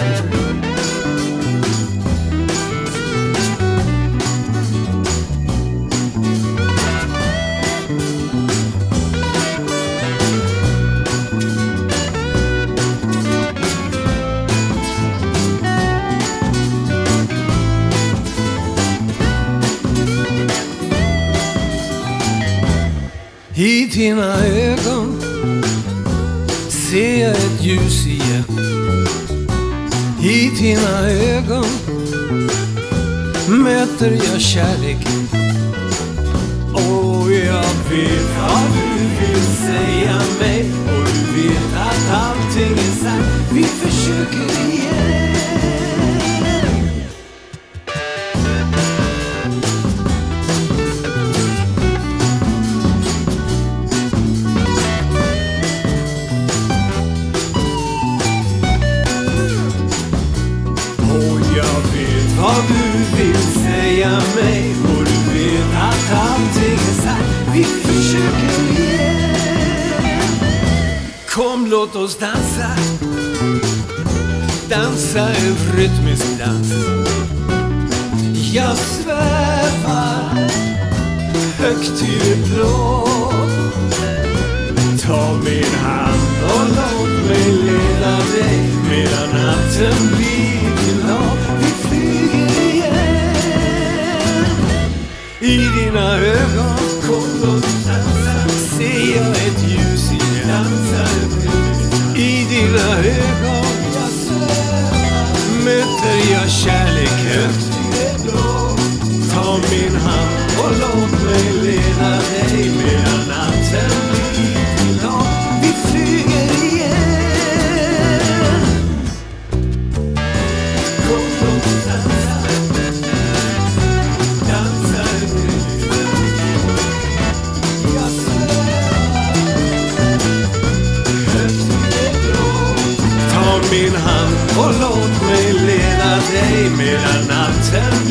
I dina ögon ser jag ett ljus igen. I dina ögon möter jag kärleken. Och jag vet vad du vill säga mig, och du vet att allting är sant. Vi försöker igen. Vad du vill säga mig, och du vet att allting är sant. Vi försöker igen. Kom, låt oss dansa. Dansa en rytmisk dans. Jag svävar högt i det blå. Ta min hand och låt mig leda dig medan natten blir glad. Vi flyger igen. I dina ögon, kom låt oss dansa. Ser jag ett ljus igen. Dansa. I dina ögon, jag svävar, möter jag kärleken. Ta min hand och låt mig leda dig medan natten blir glad. Vi flyger igen. Kom låt oss dansa. Dansa jag svävar högt i det blå. Ta min hand och låt mig leda dig medan natten